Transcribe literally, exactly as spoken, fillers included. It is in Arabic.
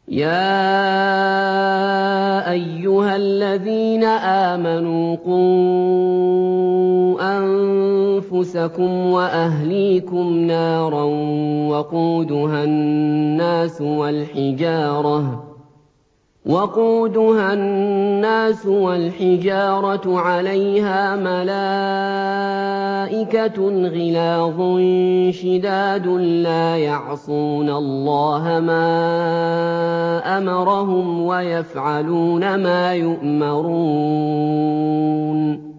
يَا أَيُّهَا الَّذِينَ آمَنُوا قُوا أَنفُسَكُمْ وَأَهْلِيكُمْ نَارًا وَقُودُهَا النَّاسُ وَالْحِجَارَةُ عَلَيْهَا مَلَائِكَةٌ غِلَاظٌ شِدَادٌ لَّا يَعْصُونَ اللَّهَ مَا أَمَرَهُمْ وَيَفْعَلُونَ مَا يُؤْمَرُونَ